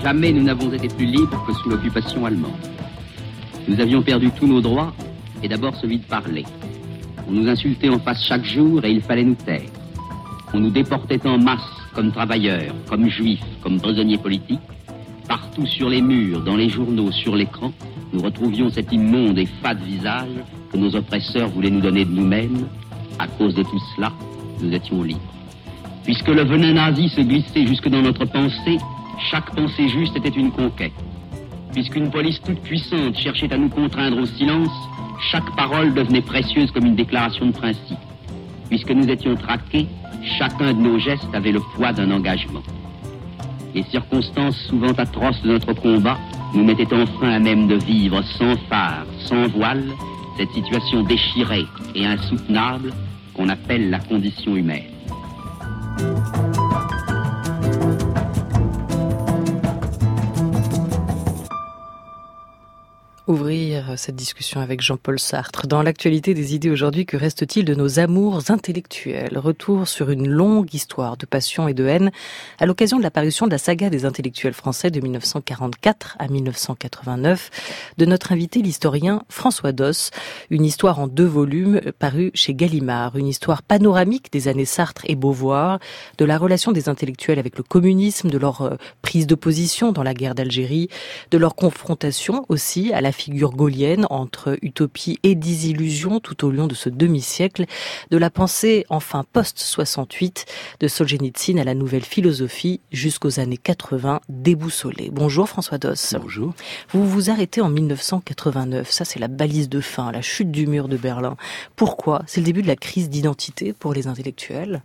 Jamais nous n'avons été plus libres que sous l'occupation allemande. Nous avions perdu tous nos droits, et d'abord celui de parler. On nous insultait en face chaque jour et il fallait nous taire. On nous déportait en masse, comme travailleurs, comme juifs, comme prisonniers politiques. Partout sur les murs, dans les journaux, sur l'écran, nous retrouvions cet immonde et fade visage que nos oppresseurs voulaient nous donner de nous-mêmes. À cause de tout cela, nous étions libres. Puisque le venin nazi se glissait jusque dans notre pensée, chaque pensée juste était une conquête. Puisqu'une police toute puissante cherchait à nous contraindre au silence, chaque parole devenait précieuse comme une déclaration de principe. Puisque nous étions traqués, chacun de nos gestes avait le poids d'un engagement. Les circonstances souvent atroces de notre combat nous mettaient enfin à même de vivre sans phare, sans voile, cette situation déchirée et insoutenable qu'on appelle la condition humaine. Ouvrir cette discussion avec Jean-Paul Sartre. Dans l'actualité des idées aujourd'hui, que reste-t-il de nos amours intellectuels? Retour sur une longue histoire de passion et de haine à l'occasion de l'apparition de la saga des intellectuels français de 1944 à 1989 de notre invité l'historien François Doss. Une histoire en 2 volumes parue chez Gallimard. Une histoire panoramique des années Sartre et Beauvoir, de la relation des intellectuels avec le communisme, de leur prise de position dans la guerre d'Algérie, de leur confrontation aussi à la figure gaulienne entre utopie et désillusion tout au long de ce demi-siècle, de la pensée enfin post-68 de Solzhenitsyn à la nouvelle philosophie jusqu'aux années 80 déboussolée. Bonjour François Doss. Bonjour. Vous vous arrêtez en 1989, ça c'est la balise de fin, la chute du mur de Berlin. Pourquoi? C'est le début de la crise d'identité pour les intellectuels?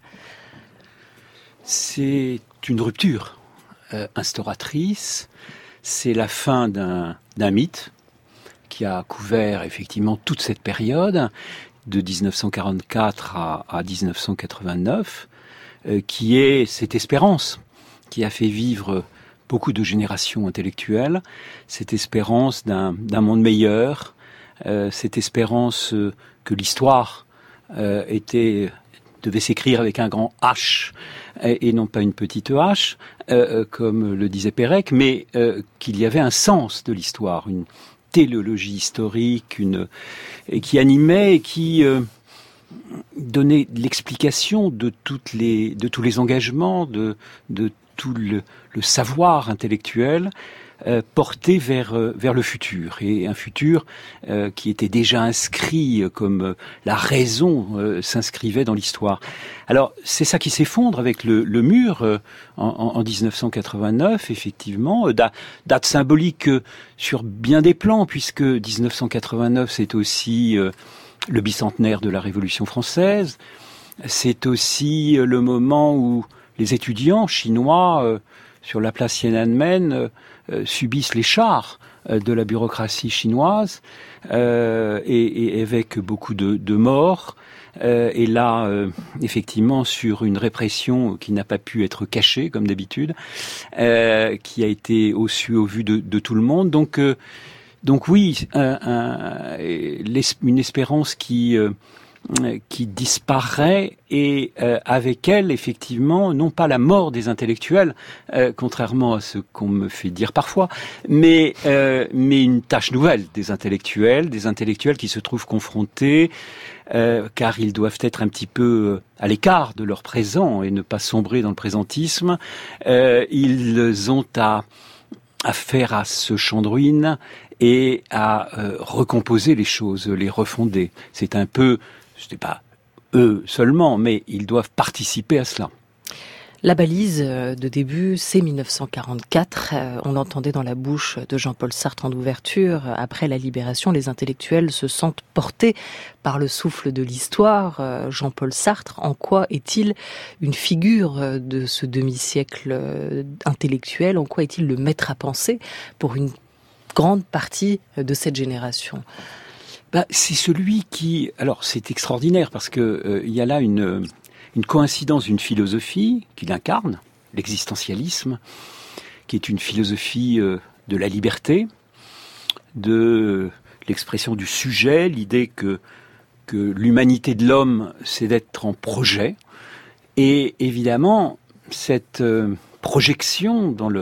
C'est une rupture instauratrice, c'est la fin d'un mythe qui a couvert effectivement toute cette période de 1944 à 1989, qui est cette espérance qui a fait vivre beaucoup de générations intellectuelles, cette espérance d'un monde meilleur, cette espérance que l'histoire devait s'écrire avec un grand H et non pas une petite H, comme le disait Pérec, mais qu'il y avait un sens de l'histoire, une téléologie historique, qui animait et qui donnait l'explication de tous les engagements, de tout le savoir intellectuel porté vers le futur, et un futur qui était déjà inscrit comme la raison s'inscrivait dans l'histoire. Alors c'est ça qui s'effondre avec le mur en 1989, effectivement, date symbolique sur bien des plans, puisque 1989 c'est aussi le bicentenaire de la Révolution française, c'est aussi le moment où les étudiants chinois sur la place Tiananmen subissent les chars de la bureaucratie chinoise et avec beaucoup de morts. Et là, effectivement, sur une répression qui n'a pas pu être cachée, comme d'habitude, qui a été au vu de tout le monde. Donc oui, une espérance qui disparaît, et avec elle, effectivement, non pas la mort des intellectuels, contrairement à ce qu'on me fait dire parfois, mais une tâche nouvelle des intellectuels qui se trouvent confrontés, car ils doivent être un petit peu à l'écart de leur présent et ne pas sombrer dans le présentisme. Ils ont à faire à ce champ de ruines et à recomposer les choses, les refonder. C'est un peu, ce n'est pas eux seulement, mais ils doivent participer à cela. La balise de début, c'est 1944. On l'entendait dans la bouche de Jean-Paul Sartre en ouverture. Après la libération, les intellectuels se sentent portés par le souffle de l'histoire. Jean-Paul Sartre, en quoi est-il une figure de ce demi-siècle intellectuel? En quoi est-il le maître à penser pour une grande partie de cette génération? C'est celui qui... Alors, c'est extraordinaire parce que il y a là une coïncidence d'une philosophie qu'il incarne, l'existentialisme, qui est une philosophie de la liberté, de l'expression du sujet, l'idée que l'humanité de l'homme, c'est d'être en projet. Et évidemment, cette projection dans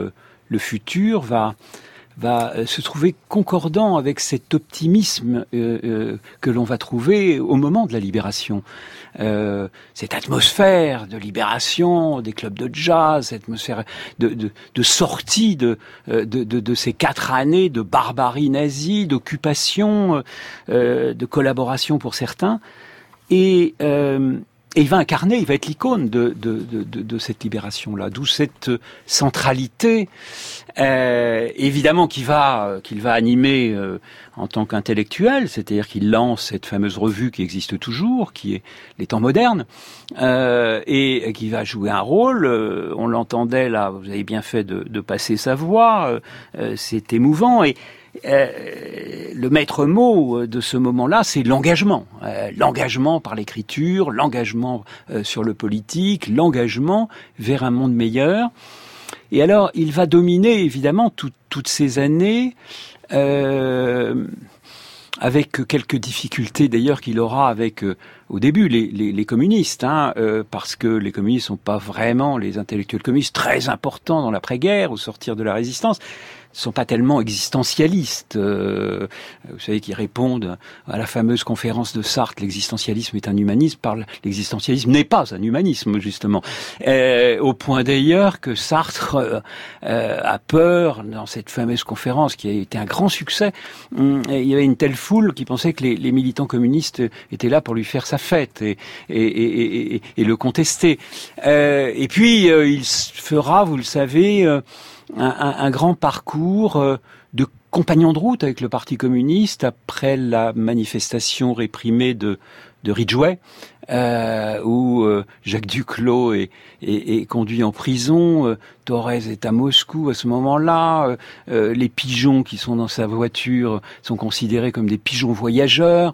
le futur va se trouver concordant avec cet optimisme que l'on va trouver au moment de la libération. Cette atmosphère de libération des clubs de jazz, cette atmosphère de sortie de ces 4 années de barbarie nazie, d'occupation, de collaboration pour certains, et il va incarner, il va être l'icône de cette libération-là, d'où cette centralité, évidemment qu'il va animer en tant qu'intellectuel, c'est-à-dire qu'il lance cette fameuse revue qui existe toujours, qui est Les Temps modernes, et qui va jouer un rôle. On l'entendait là, vous avez bien fait de passer sa voix, c'est émouvant, et le maître mot de ce moment-là, c'est l'engagement. L'engagement par l'écriture, l'engagement sur le politique, l'engagement vers un monde meilleur. Et alors, il va dominer, évidemment, toutes ces années, avec quelques difficultés d'ailleurs qu'il aura avec, au début, les communistes, parce que les communistes sont pas vraiment les intellectuels communistes très importants dans l'après-guerre, au sortir de la résistance. Sont pas tellement existentialistes, vous savez, qui répondent à la fameuse conférence de Sartre, l'existentialisme est un humanisme, l'existentialisme n'est pas un humanisme, justement. Au point d'ailleurs que Sartre a peur, dans cette fameuse conférence qui a été un grand succès, il y avait une telle foule qui pensait que les militants communistes étaient là pour lui faire sa fête et le contester. Et puis, il fera, vous le savez, un grand parcours de compagnon de route avec le Parti communiste après la manifestation réprimée de Ridgway, où Jacques Duclos est conduit en prison, Thorez est à Moscou à ce moment-là, les pigeons qui sont dans sa voiture sont considérés comme des pigeons voyageurs.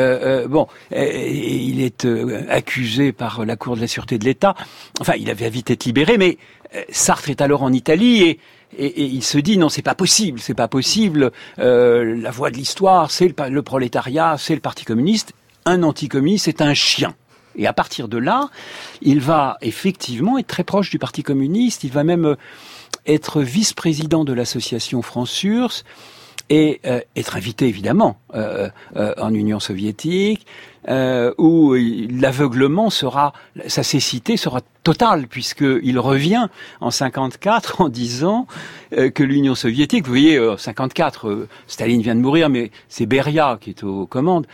Il est accusé par la Cour de la Sûreté de l'État. Enfin, il avait vite été libéré, mais Sartre est alors en Italie et il se dit non, c'est pas possible. La voie de l'histoire, c'est le prolétariat, c'est le Parti communiste. Un anticommuniste, c'est un chien. Et à partir de là, il va effectivement être très proche du Parti communiste. Il va même être vice-président de l'association France-URSS et être invité évidemment en Union soviétique, où l'aveuglement sa cécité sera totale, puisqu'il revient en 54 en disant que l'Union soviétique, vous voyez, 54, Staline vient de mourir, mais c'est Beria qui est aux commandes,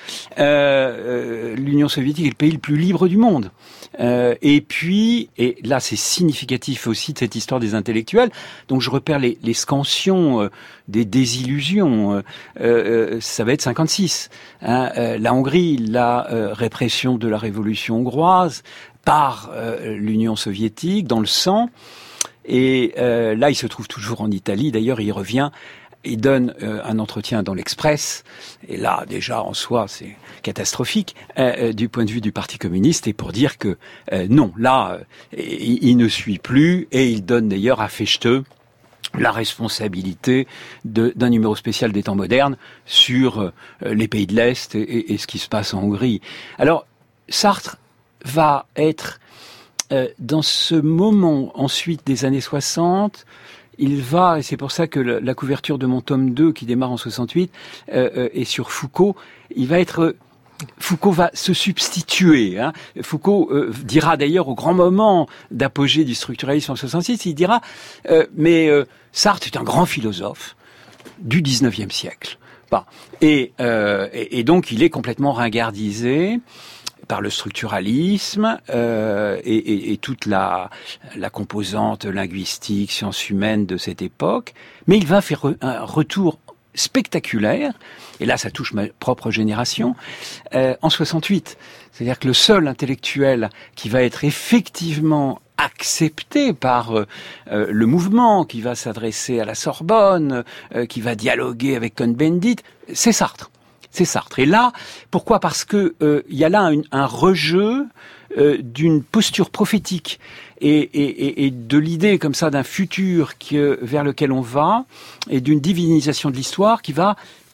l'Union soviétique est le pays le plus libre du monde. Et puis, et là c'est significatif aussi de cette histoire des intellectuels, donc je repère les scansions des désillusions, ça va être 56. La Hongrie, la répression de la révolution hongroise par l'Union soviétique dans le sang, et là il se trouve toujours en Italie, d'ailleurs il revient. Il donne un entretien dans l'Express, et là, déjà, en soi, c'est catastrophique, du point de vue du Parti communiste, et pour dire que non, là, il ne suit plus, et il donne d'ailleurs à Fechte la responsabilité d'un numéro spécial des Temps modernes sur les pays de l'Est et ce qui se passe en Hongrie. Alors, Sartre va être, dans ce moment, ensuite des années 60, il va, et c'est pour ça que la couverture de mon tome 2, qui démarre en 68, est sur Foucault, Foucault va se substituer. Foucault dira d'ailleurs au grand moment d'apogée du structuralisme en 66, il dira mais Sartre est un grand philosophe du 19e siècle. Et donc il est complètement ringardisé par le structuralisme et toute la composante linguistique, sciences humaines de cette époque, mais il va faire un retour spectaculaire, et là ça touche ma propre génération, en 68. C'est-à-dire que le seul intellectuel qui va être effectivement accepté par le mouvement, qui va s'adresser à la Sorbonne, qui va dialoguer avec Cohn-Bendit, c'est Sartre. C'est Sartre. Et là, pourquoi ? Parce que il y a là un rejeu d'une posture prophétique et de l'idée comme ça d'un futur vers lequel on va, et d'une divinisation de l'histoire qui va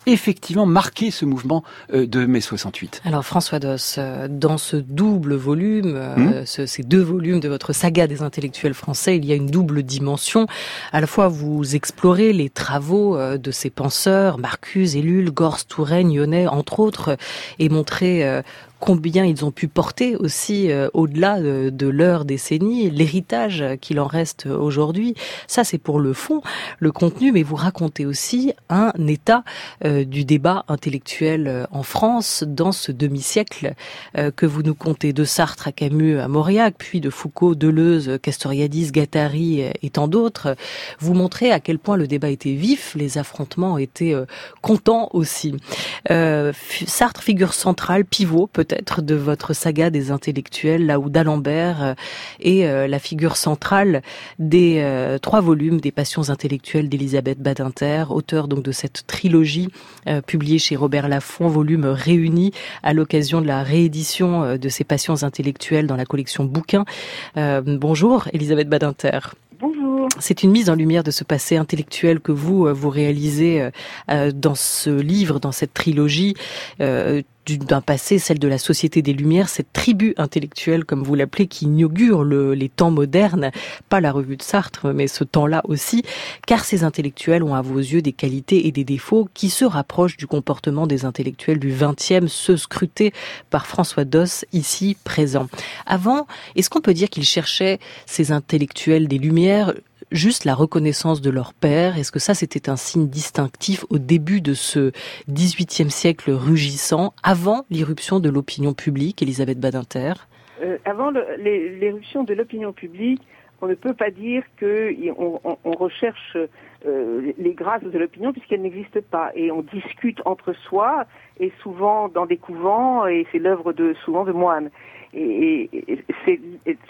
effectivement marqué ce mouvement de mai 68. Alors François Doss, dans ce double volume, ces 2 volumes de votre saga des intellectuels français, il y a une double dimension. À la fois, vous explorez les travaux de ces penseurs, Marcuse, Ellul, Gorce, Touraine, Yonnet, entre autres, et montrez combien ils ont pu porter aussi au-delà de leur décennie, l'héritage qu'il en reste aujourd'hui. Ça, c'est pour le fond, le contenu, mais vous racontez aussi un état du débat intellectuel en France dans ce demi-siècle que vous nous contez, de Sartre à Camus à Mauriac, puis de Foucault, Deleuze, Castoriadis, Guattari et tant d'autres. Vous montrez à quel point le débat était vif, les affrontements étaient contents aussi. Sartre, figure centrale, pivot peut-être de votre saga des intellectuels, là où d'Alembert est la figure centrale des 3 volumes des Passions intellectuelles d'Elisabeth Badinter, auteur donc de cette trilogie publiée chez Robert Laffont, volume réuni à l'occasion de la réédition de ces Passions intellectuelles dans la collection Bouquins. Bonjour Elisabeth Badinter. Bonjour. C'est une mise en lumière de ce passé intellectuel que vous réalisez dans ce livre, dans cette trilogie, d'un passé, celle de la Société des Lumières, cette tribu intellectuelle, comme vous l'appelez, qui inaugure les temps modernes, pas la revue de Sartre, mais ce temps-là aussi, car ces intellectuels ont à vos yeux des qualités et des défauts qui se rapprochent du comportement des intellectuels du XXe, ceux scrutés par François Doss, ici présent. Avant, est-ce qu'on peut dire qu'ils cherchaient, ces intellectuels des Lumières, juste la reconnaissance de leur père? Est-ce que ça, c'était un signe distinctif au début de ce XVIIIe siècle rugissant, avant l'irruption de l'opinion publique, Elisabeth Badinter? Avant l'éruption de l'opinion publique, on ne peut pas dire qu'on recherche les grâces de l'opinion puisqu'elles n'existent pas. Et on discute entre soi, et souvent dans des couvents, et c'est l'œuvre souvent de moines. Et c'est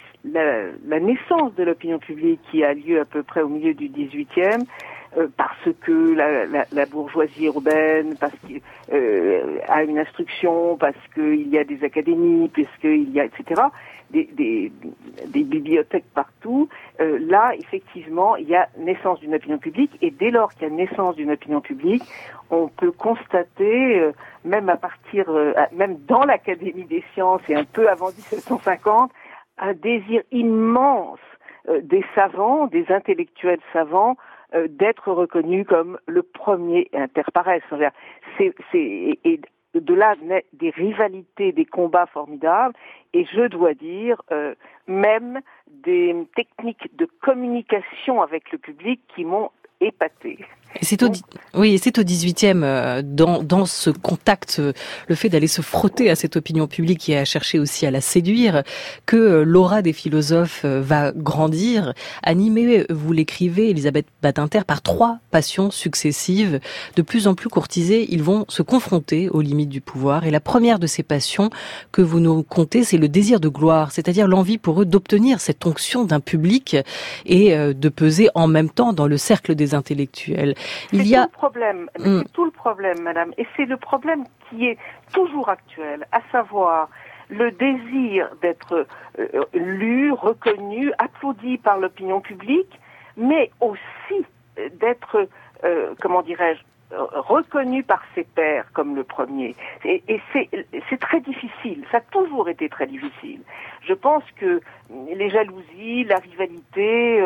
la naissance de l'opinion publique qui a lieu à peu près au milieu du XVIIIe, parce que la bourgeoisie urbaine, parce qu'il a une instruction, parce qu'il y a des académies, parce qu'il y a, etc., des bibliothèques partout. Là, effectivement, il y a naissance d'une opinion publique, et dès lors qu'il y a naissance d'une opinion publique, on peut constater, même même dans l'Académie des sciences et un peu avant 1750, un désir immense des savants, des intellectuels savants, d'être reconnus comme le premier inter pares. Et de là naît des rivalités, des combats formidables, et je dois dire même des techniques de communication avec le public qui m'ont épaté. Et c'est au XVIIIe, dans ce contact, le fait d'aller se frotter à cette opinion publique et à chercher aussi à la séduire, que l'aura des philosophes va grandir, animée, vous l'écrivez, Elisabeth Badinter, par 3 passions successives. De plus en plus courtisés, ils vont se confronter aux limites du pouvoir. Et la première de ces passions que vous nous contez, c'est le désir de gloire, c'est-à-dire l'envie pour eux d'obtenir cette onction d'un public et de peser en même temps dans le cercle des intellectuels. C'est tout le problème, madame. Et c'est le problème qui est toujours actuel, à savoir le désir d'être lu, reconnu, applaudi par l'opinion publique, mais aussi d'être, reconnu par ses pairs comme le premier. Et c'est très difficile, ça a toujours été très difficile. Je pense que les jalousies, la rivalité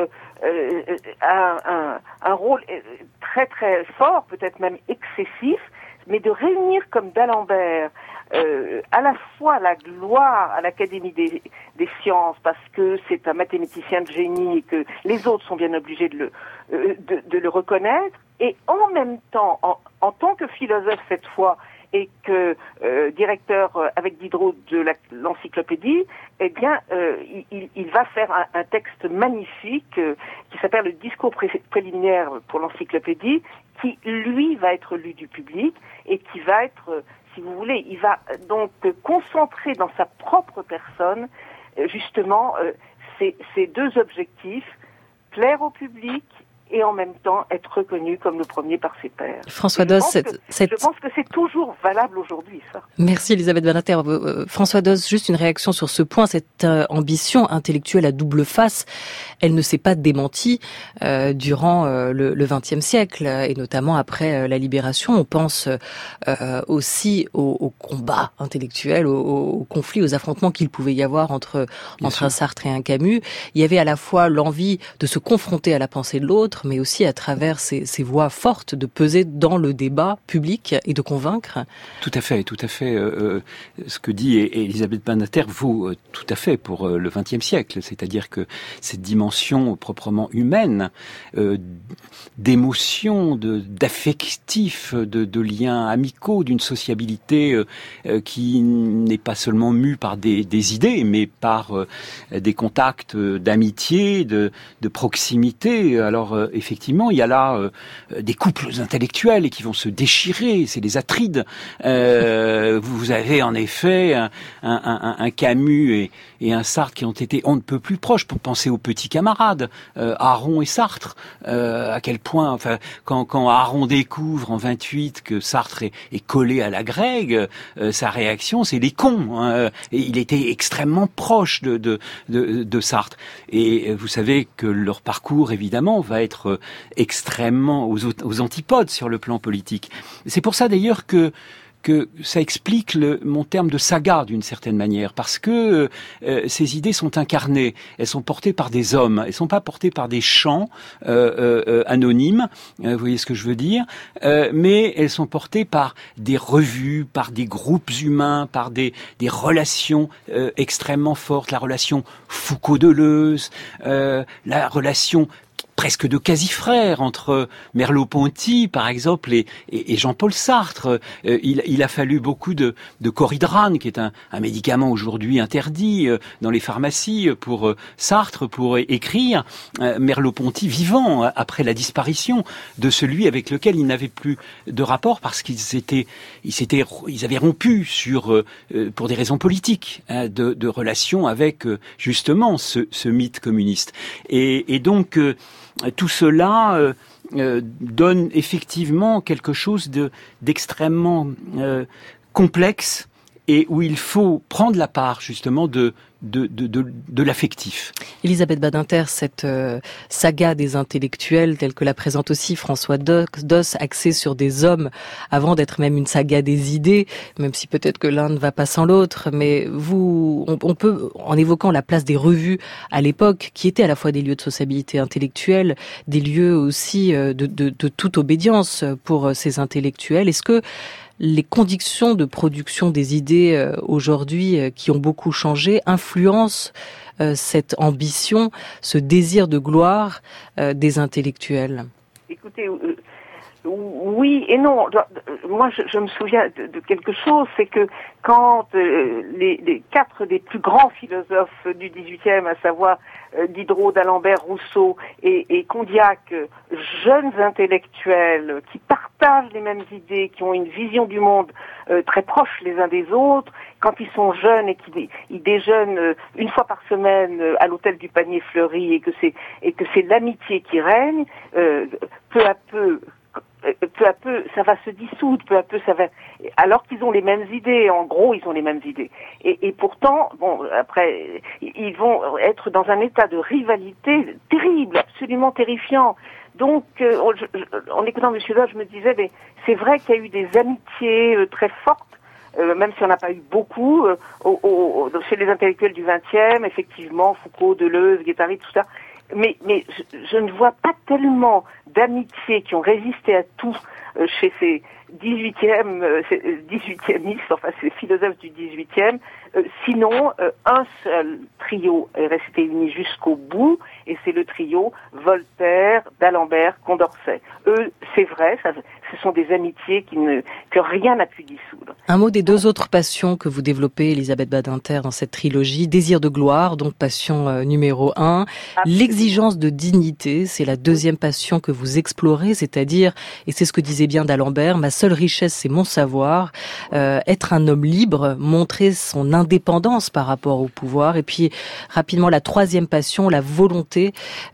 a un rôle très très fort, peut-être même excessif, mais de réunir comme d'Alembert à la fois la gloire à l'Académie des sciences, parce que c'est un mathématicien de génie et que les autres sont bien obligés de le reconnaître, et en même temps, en tant que philosophe cette fois, et que directeur avec Diderot de l'encyclopédie, eh bien, il va faire un texte magnifique qui s'appelle le discours préliminaire pour l'encyclopédie, qui, lui, va être lu du public et qui va être, si vous voulez, il va donc concentrer dans sa propre personne, justement, ces 2 objectifs, plaire au public et en même temps être reconnu comme le premier par ses pairs. François Doss, je pense que c'est toujours valable aujourd'hui, ça. Merci Elisabeth Badinter. François Doss, juste une réaction sur ce point. Cette ambition intellectuelle à double face, elle ne s'est pas démentie durant le XXe siècle, et notamment après la Libération. On pense aussi au combat intellectuel, au conflit, aux affrontements qu'il pouvait y avoir entre un Sartre et un Camus. Il y avait à la fois l'envie de se confronter à la pensée de l'autre, mais aussi à travers ces voix fortes de peser dans le débat public et de convaincre. Tout à fait. Ce que dit Elisabeth Badinter vaut tout à fait pour le XXe siècle. C'est-à-dire que cette dimension proprement humaine, d'émotion, d'affectif, de liens amicaux, d'une sociabilité qui n'est pas seulement mue par des idées, mais par des contacts d'amitié, de proximité. Alors effectivement, il y a là des couples intellectuels qui vont se déchirer, c'est les Atrides. Vous avez en effet un Camus et un Sartre qui ont été on ne peut plus proches, pour penser aux petits camarades, Aron et Sartre. À quel point, enfin, quand Aron découvre en 28 que Sartre est collé à la grecque, sa réaction c'est les cons. Et il était extrêmement proche de Sartre. Et vous savez que leur parcours évidemment va être extrêmement aux antipodes sur le plan politique. C'est pour ça d'ailleurs que ça explique mon terme de saga d'une certaine manière, parce que ces idées sont incarnées, elles sont portées par des hommes, elles sont pas portées par des chants anonymes, vous voyez ce que je veux dire, mais elles sont portées par des revues, par des groupes humains, par des relations extrêmement fortes, la relation Foucault-Deleuze, la relation presque de quasi-frères entre Merleau-Ponty, par exemple, et Jean-Paul Sartre. Il a fallu beaucoup de Coridrane, qui est un médicament aujourd'hui interdit dans les pharmacies, pour Sartre, pour écrire Merleau-Ponty vivant, après la disparition de celui avec lequel il n'avait plus de rapport, parce qu'ils avaient rompu pour des raisons politiques, de relations avec justement ce mythe communiste. Et donc tout cela donne effectivement quelque chose d'extrêmement complexe, et où il faut prendre la part justement de l'affectif. Elisabeth Badinter, cette saga des intellectuels telle que la présente aussi François Doss, axée sur des hommes avant d'être même une saga des idées, même si peut-être que l'un ne va pas sans l'autre, mais on peut, en évoquant la place des revues à l'époque, qui étaient à la fois des lieux de sociabilité intellectuelle, des lieux aussi de toute obédience pour ces intellectuels, est-ce que les conditions de production des idées aujourd'hui, qui ont beaucoup changé, influencent cette ambition, ce désir de gloire des intellectuels? Écoutez, oui et non. Moi, je me souviens de quelque chose, c'est que quand les quatre des plus grands philosophes du XVIIIe, à savoir Diderot, d'Alembert, Rousseau et Condillac, jeunes intellectuels qui partagent les mêmes idées, qui ont une vision du monde très proche les uns des autres, quand ils sont jeunes et qu'ils déjeunent une fois par semaine à l'hôtel du Panier Fleuri, et que c'est l'amitié qui règne, peu à peu, ça va se dissoudre, peu à peu, ça va, alors qu'ils ont les mêmes idées, en gros, ils ont les mêmes idées. Et pourtant, bon, après, ils vont être dans un état de rivalité terrible, absolument terrifiant. Donc, en écoutant M. Doss, je me disais, mais c'est vrai qu'il y a eu des amitiés très fortes, même si on n'a pas eu beaucoup, chez les intellectuels du XXe, effectivement, Foucault, Deleuze, Guattari, tout ça. Mais je ne vois pas tellement d'amitiés qui ont résisté à tout chez ces 18e, enfin ces philosophes du 18e, sinon un seul trio est resté uni jusqu'au bout, et c'est le trio Voltaire, d'Alembert, Condorcet. Eux, c'est vrai, ce sont des amitiés que rien n'a pu dissoudre. Un mot des deux autres passions que vous développez, Elisabeth Badinter, dans cette trilogie. Désir de gloire, donc passion numéro 1. Absolument. L'exigence de dignité, c'est la deuxième passion que vous explorez, c'est-à-dire, et c'est ce que disait bien d'Alembert, ma seule richesse, c'est mon savoir. Être un homme libre, montrer son indépendance par rapport au pouvoir. Et puis, rapidement, la troisième passion, la volonté,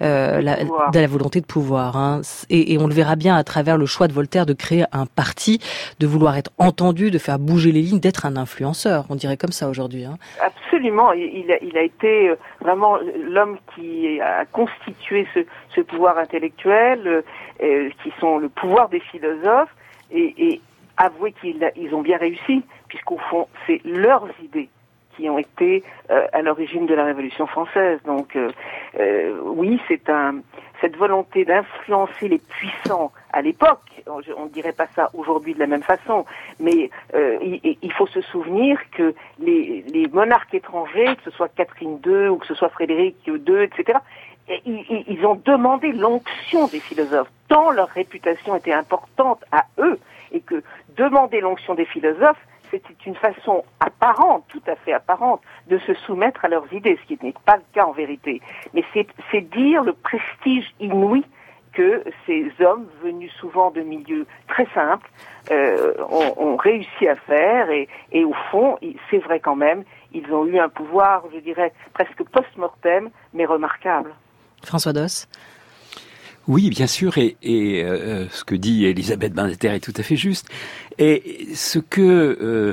la volonté de pouvoir. Hein. Et on le verra bien à travers le choix de Voltaire de créer un parti, de vouloir être entendu, de faire bouger les lignes, d'être un influenceur. On dirait comme ça aujourd'hui. Hein. Absolument. Il a été vraiment l'homme qui a constitué ce pouvoir intellectuel, qui sont le pouvoir des philosophes, et avouez qu'ils ont bien réussi, puisqu'au fond, c'est leurs idées qui ont été à l'origine de la Révolution française. Donc, oui, cette volonté d'influencer les puissants à l'époque, on ne dirait pas ça aujourd'hui de la même façon, mais il faut se souvenir que les monarques étrangers, que ce soit Catherine II ou que ce soit Frédéric II, etc., ils ont demandé l'onction des philosophes, tant leur réputation était importante à eux, et que demander l'onction des philosophes, c'était une façon apparente, tout à fait apparente, de se soumettre à leurs idées, ce qui n'est pas le cas en vérité. Mais c'est dire le prestige inouï que ces hommes, venus souvent de milieux très simples, ont réussi à faire, et au fond, c'est vrai quand même, ils ont eu un pouvoir, je dirais, presque post-mortem, mais remarquable. François Doss. Oui, bien sûr, et ce que dit Elisabeth Badinter est tout à fait juste. Et ce que,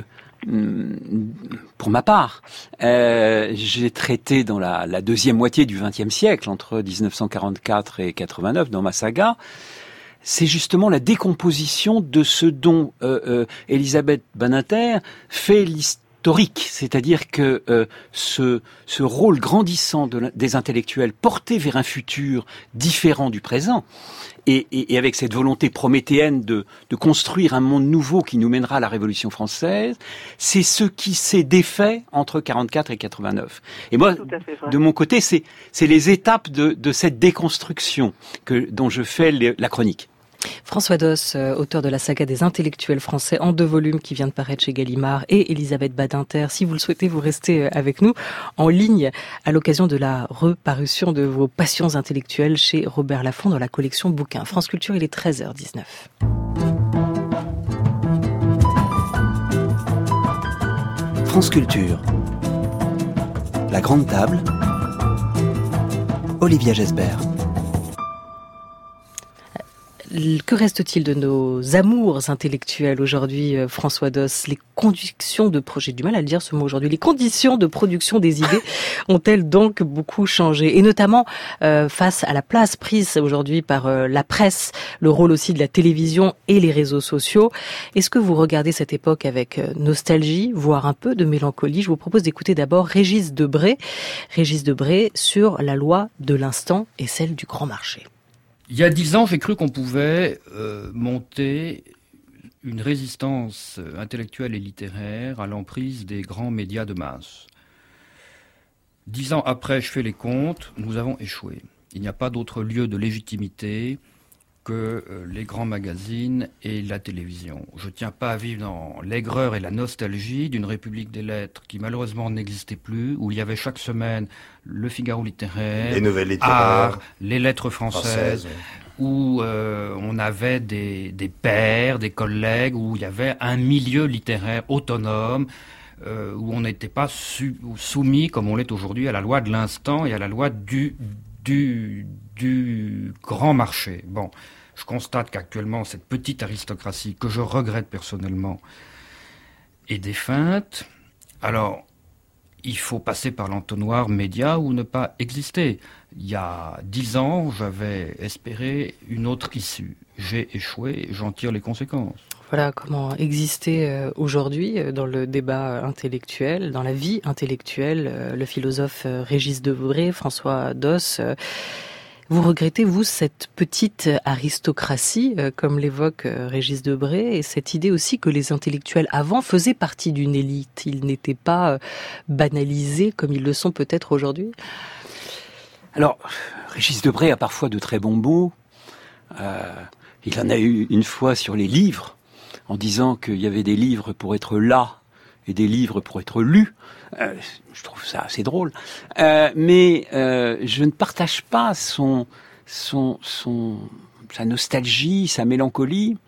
pour ma part, j'ai traité dans la deuxième moitié du XXe siècle, entre 1944 et 89, dans ma saga, c'est justement la décomposition de ce dont Elisabeth Badinter fait l'histoire. C'est-à-dire que ce rôle grandissant des intellectuels porté vers un futur différent du présent, et avec cette volonté prométhéenne de construire un monde nouveau qui nous mènera à la Révolution française, c'est ce qui s'est défait entre 44 et 89. Et moi, de mon côté, c'est les étapes de cette déconstruction dont je fais la chronique. François Doss, auteur de la saga des intellectuels français en 2 volumes qui vient de paraître chez Gallimard, et Elisabeth Badinter, si vous le souhaitez, vous restez avec nous en ligne à l'occasion de la reparution de vos passions intellectuelles chez Robert Laffont dans la collection bouquins. France Culture, il est 13h19. France Culture. La grande table. Olivia Gesbert. Que reste-t-il de nos amours intellectuels aujourd'hui, François Doss? Les conditions de j'ai du mal à le dire ce mot aujourd'hui, les conditions de production des idées ont-elles donc beaucoup changé? Et notamment face à la place prise aujourd'hui par la presse, le rôle aussi de la télévision et les réseaux sociaux. Est-ce que vous regardez cette époque avec nostalgie, voire un peu de mélancolie? Je vous propose d'écouter d'abord Régis Debray sur la loi de l'instant et celle du grand marché. Il y a 10 ans, j'ai cru qu'on pouvait monter une résistance intellectuelle et littéraire à l'emprise des grands médias de masse. 10 ans après, je fais les comptes, nous avons échoué. Il n'y a pas d'autre lieu de légitimité que les grands magazines et la télévision. Je ne tiens pas à vivre dans l'aigreur et la nostalgie d'une République des lettres qui malheureusement n'existait plus, où il y avait chaque semaine le Figaro littéraire, les nouvelles littéraires, les lettres françaises, où on avait des pairs, des collègues, où il y avait un milieu littéraire autonome, où on n'était pas soumis, comme on l'est aujourd'hui, à la loi de l'instant et à la loi du grand marché. Bon, je constate qu'actuellement, cette petite aristocratie, que je regrette personnellement, est défunte. Alors, il faut passer par l'entonnoir média ou ne pas exister. Il y a 10 ans, j'avais espéré une autre issue. J'ai échoué, j'en tire les conséquences. Voilà comment exister aujourd'hui dans le débat intellectuel, dans la vie intellectuelle. Le philosophe Régis Debray, François Doss, vous regrettez, vous, cette petite aristocratie, comme l'évoque Régis Debray, et cette idée aussi que les intellectuels avant faisaient partie d'une élite. Ils n'étaient pas banalisés comme ils le sont peut-être aujourd'hui? Alors, Régis Debray a parfois de très bons mots. Il en a eu une fois sur les livres, en disant qu'il y avait des livres pour être là et des livres pour être lus. Je trouve ça assez drôle. Mais je ne partage pas sa nostalgie, sa mélancolie,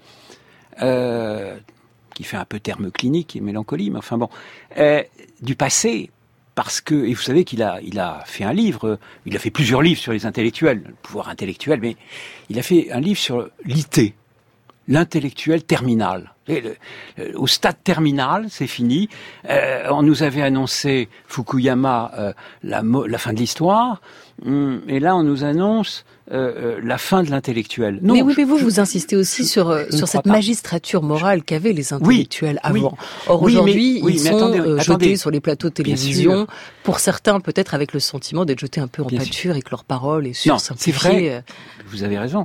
qui fait un peu terme clinique et mélancolie, mais enfin bon, du passé. Parce que, et vous savez qu'il a fait un livre, il a fait plusieurs livres sur les intellectuels, le pouvoir intellectuel, mais il a fait un livre sur l'IT, l'intellectuel terminal. Au stade terminal, c'est fini. On nous avait annoncé Fukuyama, la fin de l'histoire, et là on nous annonce la fin de l'intellectuel. Non, mais vous insistez aussi sur cette magistrature morale qu'avaient les intellectuels avant. Or aujourd'hui, ils sont jetés sur les plateaux de télévision. Pour certains, peut-être avec le sentiment d'être jetés un peu en pâture et que leur parole est sursimplifiée. C'est vrai. Vous avez raison.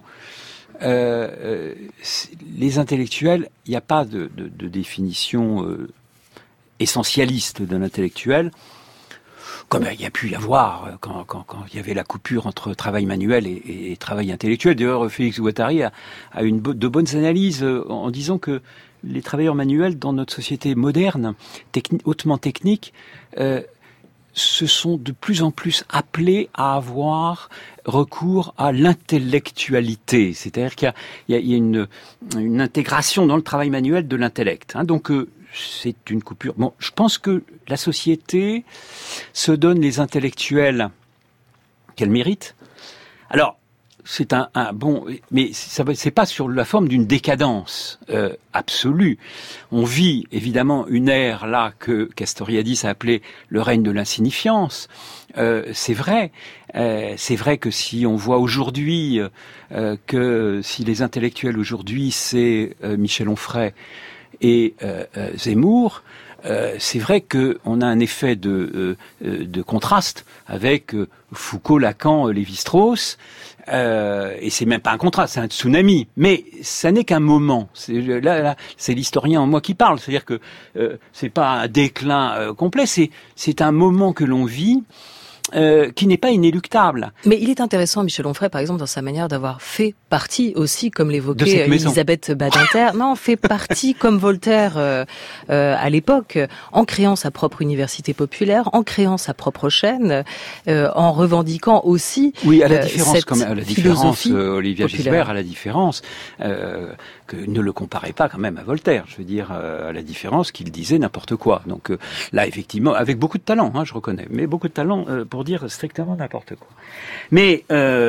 Les intellectuels, il n'y a pas de définition essentialiste de l'intellectuel, comme il y a pu y avoir quand il y avait la coupure entre travail manuel et travail intellectuel. D'ailleurs, Félix Guattari a de bonnes analyses en disant que les travailleurs manuels dans notre société moderne, hautement technique, se sont de plus en plus appelés à avoir recours à l'intellectualité. C'est-à-dire qu'il y a une intégration dans le travail manuel de l'intellect. Donc, c'est une coupure. Bon, je pense que la société se donne les intellectuels qu'elle mérite. Alors, c'est un bon, mais c'est pas sur la forme d'une décadence absolue. On vit évidemment une ère là que Castoriadis a appelé le règne de l'insignifiance. C'est vrai que si on voit aujourd'hui que si les intellectuels aujourd'hui c'est Michel Onfray et Zemmour, c'est vrai qu'on a un effet de contraste avec Foucault, Lacan, Lévi-Strauss, et c'est même pas un contraste, c'est un tsunami. Mais ça n'est qu'un moment. Là, c'est l'historien en moi qui parle. C'est-à-dire que c'est pas un déclin complet, c'est un moment que l'on vit. Qui n'est pas inéluctable. Mais il est intéressant, Michel Onfray, par exemple, dans sa manière d'avoir fait partie aussi, comme l'évoquait Elisabeth Badinter, fait partie, comme Voltaire à l'époque, en créant sa propre université populaire, en créant sa propre chaîne, en revendiquant aussi à la différence, Olivier Gisbert, à la différence que ne le comparez pas quand même à Voltaire. Je veux dire, à la différence qu'il disait n'importe quoi. Donc là, effectivement, avec beaucoup de talent, je reconnais, mais beaucoup de talent pour dire strictement n'importe quoi. Mais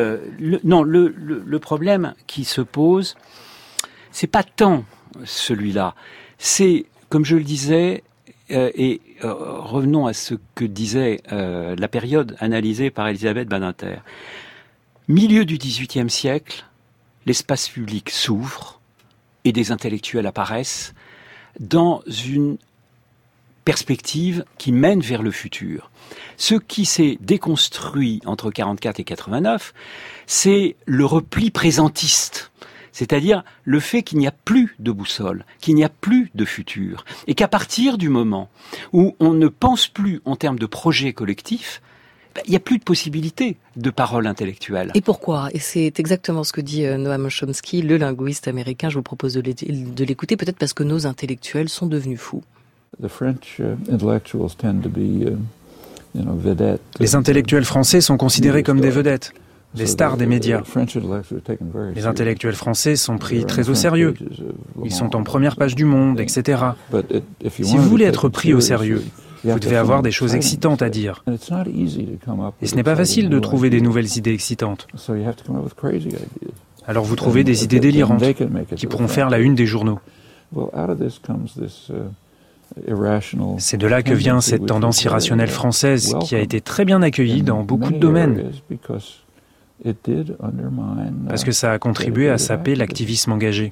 le problème qui se pose, c'est pas tant celui-là. C'est, comme je le disais, revenons à ce que disait la période analysée par Elisabeth Badinter. Milieu du XVIIIe siècle, l'espace public s'ouvre et des intellectuels apparaissent dans une perspective qui mène vers le futur. Ce qui s'est déconstruit entre 44 et 89, c'est le repli présentiste. C'est-à-dire le fait qu'il n'y a plus de boussole, qu'il n'y a plus de futur. Et qu'à partir du moment où on ne pense plus en termes de projet collectif, il n'y a plus de possibilité de parole intellectuelle. Et pourquoi ? Et c'est exactement ce que dit Noam Chomsky, le linguiste américain. Je vous propose de l'écouter, peut-être parce que nos intellectuels sont devenus fous. Les intellectuels français sont considérés comme des vedettes, des stars des médias. Les intellectuels français sont pris très au sérieux. Ils sont en première page du Monde, etc. Si vous voulez être pris au sérieux, vous devez avoir des choses excitantes à dire. Et ce n'est pas facile de trouver des nouvelles idées excitantes. Alors vous trouvez des idées délirantes qui pourront faire la une des journaux. C'est de là que vient cette tendance irrationnelle française qui a été très bien accueillie dans beaucoup de domaines. Parce que ça a contribué à saper l'activisme engagé.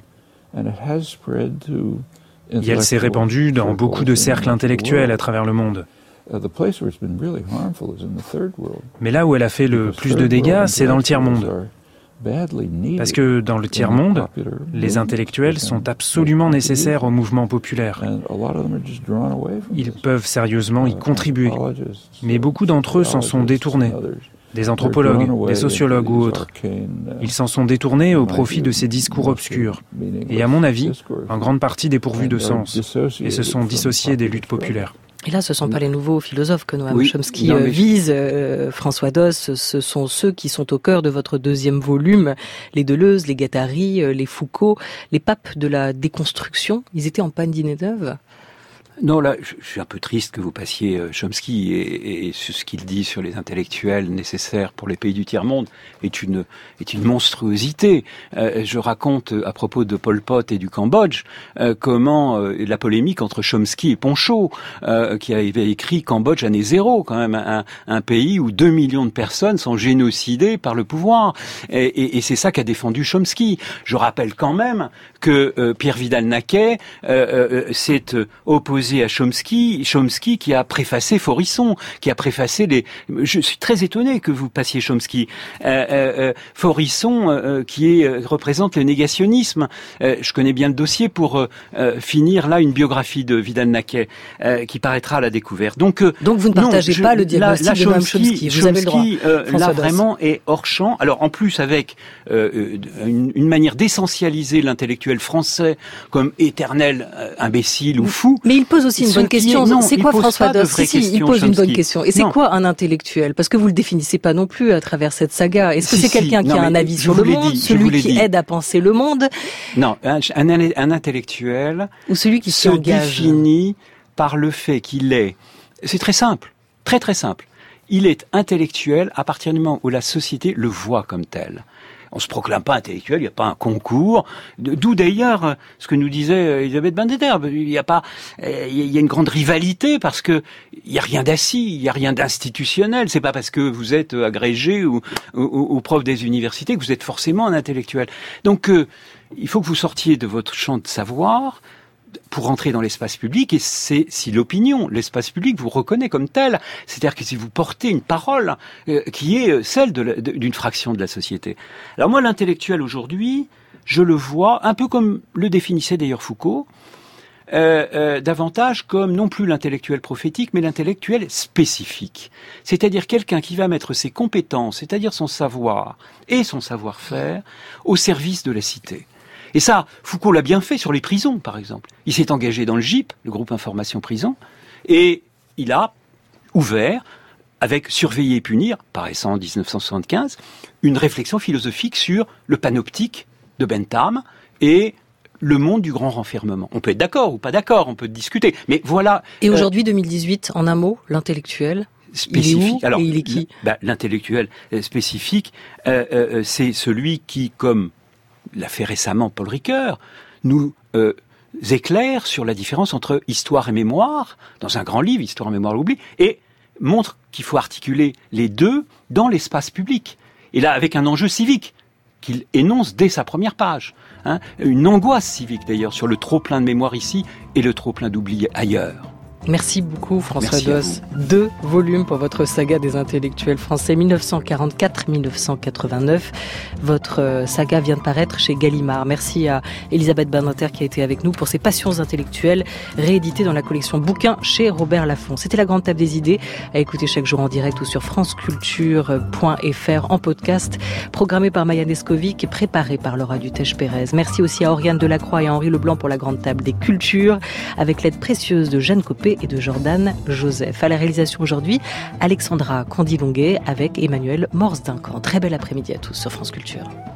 Et elle s'est répandue dans beaucoup de cercles intellectuels à travers le monde. Mais là où elle a fait le plus de dégâts, c'est dans le tiers-monde. Parce que dans le tiers-monde, les intellectuels sont absolument nécessaires au mouvement populaire. Ils peuvent sérieusement y contribuer, mais beaucoup d'entre eux s'en sont détournés. des anthropologues, des sociologues ou autres. Ils s'en sont détournés au profit de ces discours obscurs. Et à mon avis, en grande partie dépourvus de sens, et se sont dissociés des luttes populaires. Et là, ce ne sont pas les nouveaux philosophes que Noam Chomsky vise, François Doss, ce sont ceux qui sont au cœur de votre deuxième volume, les Deleuze, les Guattari, les Foucault, les papes de la déconstruction. Ils étaient en panne d'idées neuves. Non, là, je suis un peu triste que vous passiez Chomsky et ce qu'il dit sur les intellectuels nécessaires pour les pays du tiers-monde est une monstruosité. Je raconte à propos de Pol Pot et du Cambodge comment la polémique entre Chomsky et Poncho, qui avait écrit Cambodge année zéro, quand même un pays où 2 millions de personnes sont génocidées par le pouvoir. Et c'est ça qu'a défendu Chomsky. Je rappelle quand même que Pierre Vidal-Naquet s'est opposé à Chomsky qui a préfacé Faurisson, qui a préfacé les... Je suis très étonné que vous passiez Chomsky. Faurisson, représente le négationnisme. Je connais bien le dossier pour finir là une biographie de Vidal-Naquet qui paraîtra à la découverte. Donc vous ne partagez pas le diagnostic de Noam Chomsky. Vous avez le droit. Là vraiment est hors champ. Alors en plus avec une manière d'essentialiser l'intellectuel français comme éternel imbécile ou fou. Mais il pose aussi une bonne question. C'est quoi François Doss ? Il pose une bonne question. Et c'est quoi un intellectuel ? Parce que vous le définissez pas non plus à travers cette saga. Est-ce que c'est quelqu'un qui a un avis sur le monde, celui qui aide à penser le monde ? Non, un intellectuel ou celui qui se définit par le fait qu'il est. C'est très simple, très très simple. Il est intellectuel à partir du moment où la société le voit comme tel. On se proclame pas intellectuel, il n'y a pas un concours. D'où d'ailleurs ce que nous disait Elisabeth Badinter. Il y a une grande rivalité parce que il y a rien d'assis, il y a rien d'institutionnel. C'est pas parce que vous êtes agrégé ou prof des universités que vous êtes forcément un intellectuel. Donc il faut que vous sortiez de votre champ de savoir pour entrer dans l'espace public, et c'est si l'opinion, l'espace public vous reconnaît comme tel, c'est-à-dire que si vous portez une parole qui est celle d'une fraction de la société. Alors moi, l'intellectuel aujourd'hui, je le vois un peu comme le définissait d'ailleurs Foucault, davantage comme non plus l'intellectuel prophétique, mais l'intellectuel spécifique. C'est-à-dire quelqu'un qui va mettre ses compétences, c'est-à-dire son savoir et son savoir-faire, au service de la cité. Et ça, Foucault l'a bien fait sur les prisons, par exemple. Il s'est engagé dans le GIP, le groupe Information Prison, et il a ouvert, avec Surveiller et punir, paraissant en 1975, une réflexion philosophique sur le panoptique de Bentham et le monde du grand renfermement. On peut être d'accord ou pas d'accord, on peut discuter, mais voilà... Et aujourd'hui, 2018, en un mot, l'intellectuel spécifique. Il est où et il est qui ? L'intellectuel spécifique, c'est celui qui, comme l'a fait récemment Paul Ricoeur, nous éclaire sur la différence entre histoire et mémoire, dans un grand livre, Histoire et mémoire l'oubli, et montre qu'il faut articuler les deux dans l'espace public. Et là, avec un enjeu civique, qu'il énonce dès sa première page. Une angoisse civique, d'ailleurs, sur le trop-plein de mémoire ici et le trop-plein d'oubli ailleurs. Merci beaucoup François Doss. 2 volumes pour votre saga des intellectuels français 1944-1989. Votre saga vient de paraître chez Gallimard. Merci à Elisabeth Badinter qui a été avec nous pour ses passions intellectuelles rééditées dans la collection bouquins chez Robert Laffont. C'était la grande table des idées à écouter chaque jour en direct ou sur franceculture.fr en podcast, programmé par Maya Neskovic et préparé par Laura Dutèche-Pérez. Merci aussi à Oriane Delacroix et à Henri Leblanc pour la grande table des cultures avec l'aide précieuse de Jeanne Copé et de Jordan Joseph. À la réalisation aujourd'hui, Alexandra Condilonguet avec Emmanuel Morse-Duncan. Très bel après-midi à tous sur France Culture.